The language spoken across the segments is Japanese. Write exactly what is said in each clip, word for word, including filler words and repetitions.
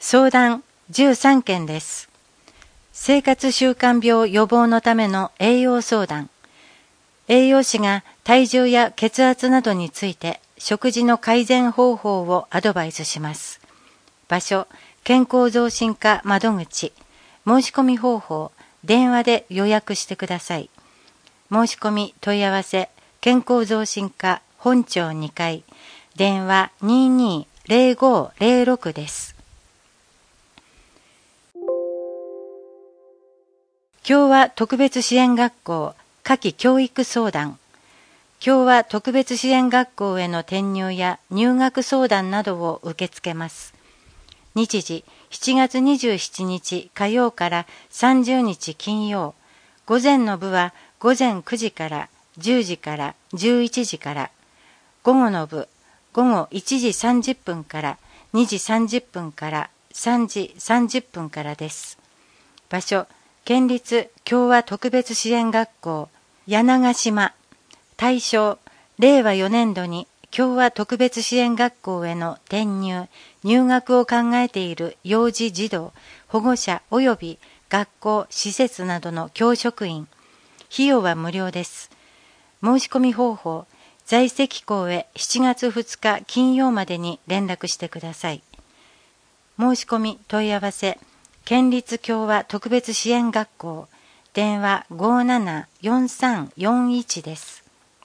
相談じゅうさんけんです。生活習慣病予防のための栄養相談。栄養士が体重や血圧などについて食事の改善方法をアドバイスします。場所、健康増進課窓口。申し込み方法、電話で予約してください。申し込み問い合わせ、健康増進課本町にかい、電話 にーにーぜろごぜろろく です。今日は特別支援学校夏季教育相談。今日は特別支援学校への転入や入学相談などを受け付けます。日時しちがつにじゅうしちにち火曜からさんじゅうにち金曜。午前の部は午前くじからじゅうじからじゅういちじから。午後の部、午後いちじさんじゅっぷんからにじさんじゅっぷんからさんじさんじゅっぷんからです。場所、県立共和特別支援学校柳ヶ島。対象、れいわよねんどに共和特別支援学校への転入、入学を考えている幼児児童、保護者及び学校、施設などの教職員。費用は無料です。申し込み方法、在籍校へしちがつふつか金曜までに連絡してください。申し込み問い合わせ、県立共和特別支援学校、電話 ごーななよんさんよんいち です。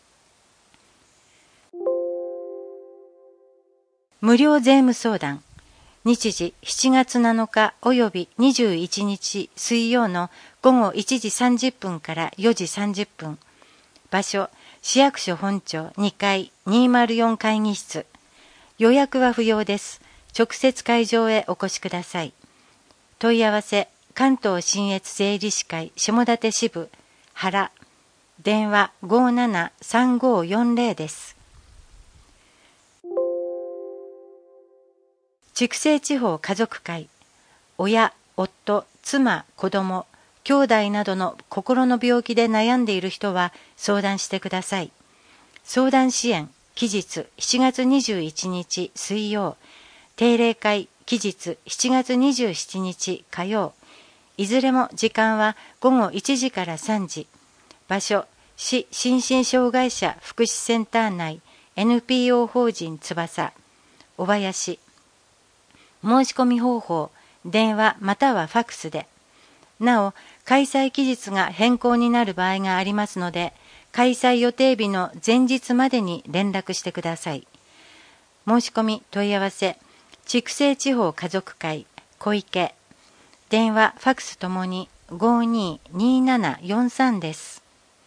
無料税務相談。日時しちがつなのかおよびにじゅういちにち水曜の午後いちじさんじゅっぷんからよじさんじゅっぷん。場所、市役所本庁にかいにーまるよん会議室。予約は不要です。直接会場へお越しください。問い合わせ、関東信越税理士会下館支部原。電話 ごーななさんごーよんぜろ です。筑西地方家族会。親、夫、妻、子供、兄弟などの心の病気で悩んでいる人は相談してください。相談支援、期日しちがつにじゅういちにち水曜。定例会、期日しちがつにじゅうしちにち火曜。いずれも時間はごごいちじからさんじ。場所、市心身障害者福祉センター内 エヌピーオー 法人翼、小林。申し込み方法、電話またはファクスで。なお、開催期日が変更になる場合がありますので、開催予定日の前日までに連絡してください。申し込み問い合わせ、筑西地方家族会小池。電話、ファクスともに ごーにーにーななよんさん です。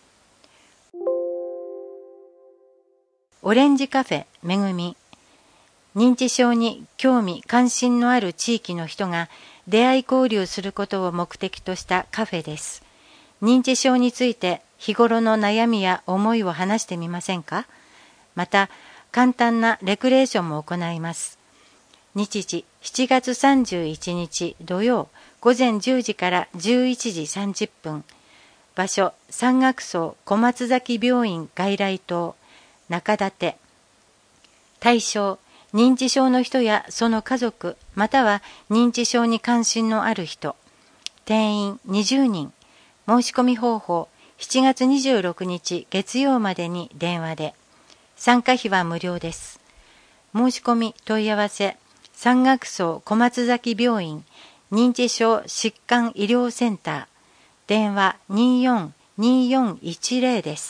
オレンジカフェめぐみ。認知症に興味関心のある地域の人が出会い交流することを目的としたカフェです。認知症について日頃の悩みや思いを話してみませんか？また、簡単なレクレーションも行います。日時しちがつさんじゅういちにち土曜午前じゅうじからじゅういちじさんじゅっぷん。場所、山岳荘小松崎病院外来棟中館。対象、認知症の人やその家族、または認知症に関心のある人。定員にじゅうにん。申し込み方法、しちがつにじゅうろくにち月曜までに電話で。参加費は無料です。申し込み問い合わせ、山岳荘小松崎病院認知症疾患医療センター。電話 にーよんにーよんいちぜろ です。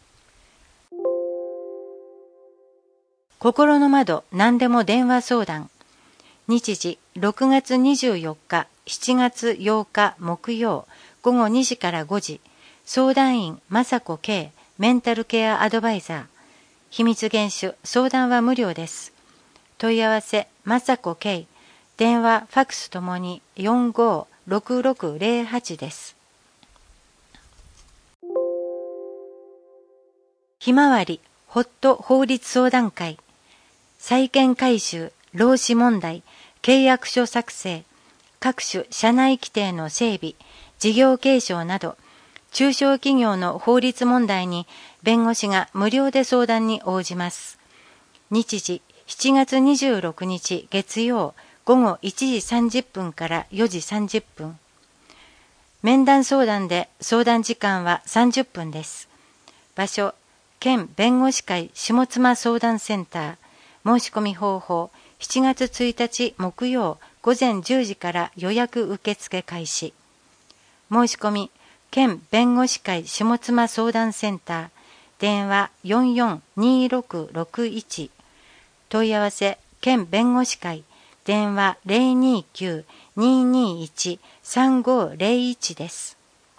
心の窓何でも電話相談。日時ろくがつにじゅうよっかしちがつようか木曜午後にじからごじ。相談員雅子圭メンタルケアアドバイザー。秘密厳守、相談は無料です。問い合わせ雅子圭。電話ファクスともによんごーろくろくぜろはちです。ひまわりホット法律相談会。債権回収、労使問題、契約書作成、各種社内規定の整備、事業継承など、中小企業の法律問題に弁護士が無料で相談に応じます。日時しちがつにじゅうろくにち月曜ごごいちじさんじゅっぷんからよじさんじゅっぷん。面談相談で相談時間はさんじゅっぷんです。場所、県弁護士会下妻相談センター。申し込み方法、しちがつついたち木曜午前じゅうじから予約受付開始。申し込み、県弁護士会下妻相談センター。電話 よんよんにーろくろくいち。問い合わせ、県弁護士会。電話 ゼロにきゅう にーにーいち さんごーゼロいち です。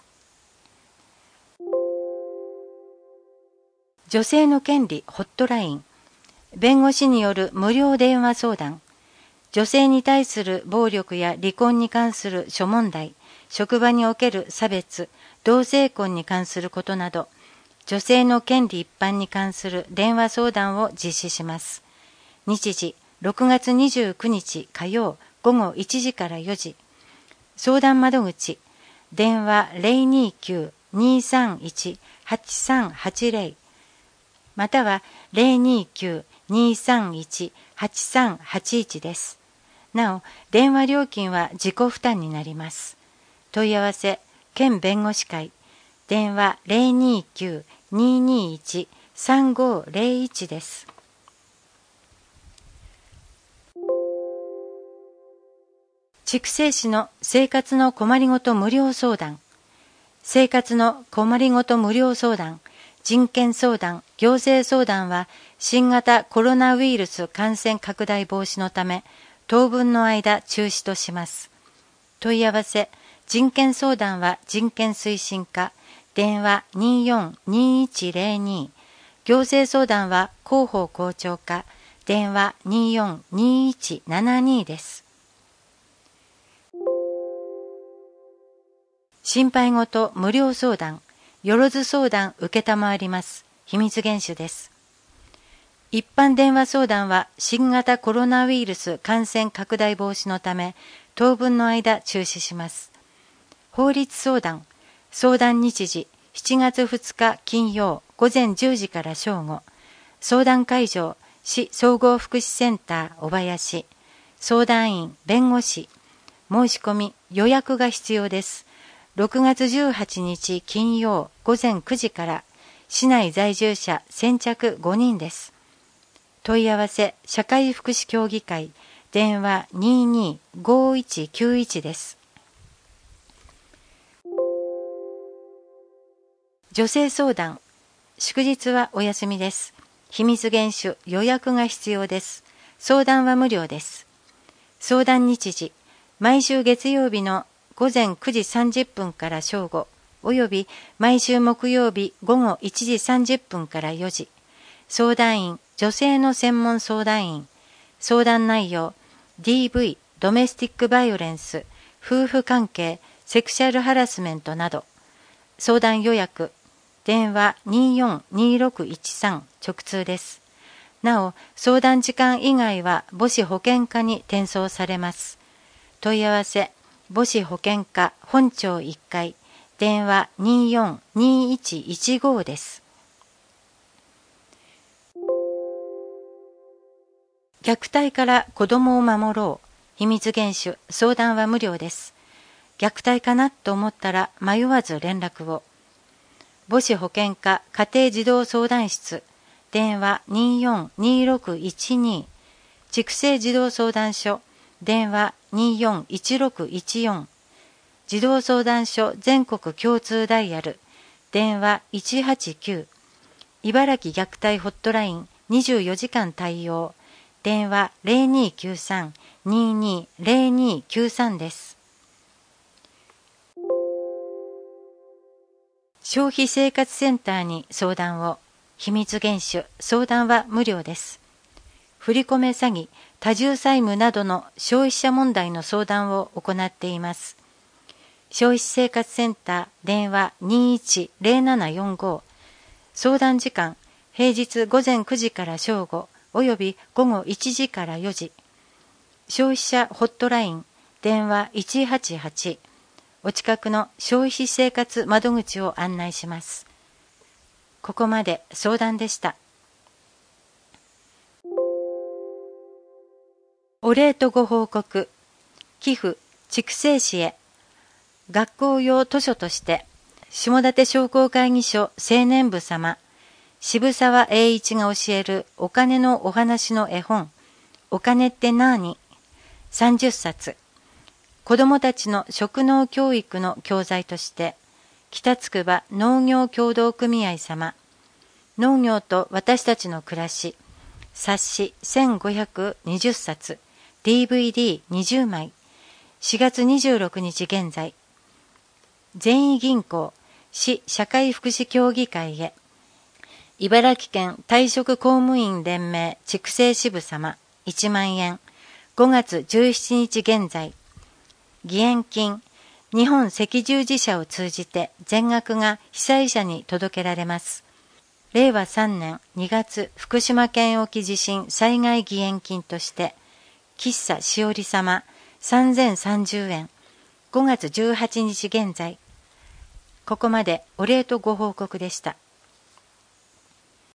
女性の権利ホットライン。弁護士による無料電話相談。女性に対する暴力や離婚に関する諸問題、職場における差別、同性婚に関することなど、女性の権利一般に関する電話相談を実施します。日時、ろくがつにじゅうくにち火曜午後いちじからよじ。相談窓口、電話 ゼロにきゅう にーさんいち はちさんはちゼロ。または ゼロにきゅう にーさんいち はちさんはちいち です。なお、電話料金は自己負担になります。問い合わせ、県弁護士会。電話 ゼロにきゅう にーにーいち さんごーゼロいち です。筑西市の生活の困りごと無料相談。生活の困りごと無料相談、人権相談、行政相談は新型コロナウイルス感染拡大防止のため当分の間中止とします。問い合わせ、人権相談は人権推進課、電話 にーよんにーいちゼロに。行政相談は広報校長課、電話 にーよんにーいちななに です。心配ごと無料相談、よろず相談受けたまわります。秘密厳守です。一般電話相談は新型コロナウイルス感染拡大防止のため当分の間中止します。法律相談、相談日時しちがつふつか金曜午前じゅうじから正午。相談会場、市総合福祉センター小林。相談員、弁護士。申し込み、予約が必要です。ろくがつじゅうはちにち金曜午前くじから市内在住者先着ごにんです。問い合わせ社会福祉協議会、電話 にーにーごーいちきゅういち です。女性相談、祝日はお休みです。秘密厳守、予約が必要です。相談は無料です。相談日時、毎週月曜日の午前くじさんじゅっぷんから正午、および毎週木曜日午後いちじさんじゅっぷんからよじ。相談員、女性の専門相談員。相談内容、ディーブイ、ドメスティックバイオレンス、夫婦関係、セクシャルハラスメントなど。相談予約、電話 にーよんにーろくいちさん 直通です。なお、相談時間以外は母子保健課に転送されます。問い合わせ、母子保健課本庁いっかい、電話 にーよんにーいちいちご です。虐待から子どもを守ろう。秘密厳守、相談は無料です。虐待かなと思ったら迷わず連絡を。母子保健課家庭児童相談室、電話 にーよんにーろくいちに。筑西児童相談所、電話 にーよんいちろくいちよん。児童相談所全国共通ダイヤル、電話いちはちきゅう。茨城虐待ホットラインにじゅうよじかん対応、電話 ゼロにきゅうさん にーにーゼロにきゅうさん です。消費生活センターに相談を。秘密厳守、相談は無料です。振り込め詐欺、多重債務などの消費者問題の相談を行っています。消費生活センター、電話 にーいちゼロななよんご。相談時間、平日午前くじから正午、および午後いちじからよじ。消費者ホットライン、電話いちはちはち。お近くの消費生活窓口を案内します。ここまで相談でした。おお礼とご報告、寄付、筑西市へ、学校用図書として、下館商工会議所青年部様、渋沢栄一が教えるお金のお話の絵本、お金ってなーに、さんじゅっさつ、子どもたちの職能教育の教材として、北つくば農業協同組合様、農業と私たちの暮らし、冊子せんごひゃくにじゅっさつ、ディーブイディーにじゅうまい、しがつにじゅうろくにち現在、善意銀行、市社会福祉協議会へ、茨城県退職公務員連盟筑西支部様いちまんえん、ごがつじゅうしちにち現在、義援金、日本赤十字社を通じて全額が被災者に届けられます。れいわさんねんにがつ福島県沖地震災害義援金として、喫茶しおり様さんぜんさんじゅうえん、ごがつじゅうはちにち現在。ここまでお礼とご報告でした。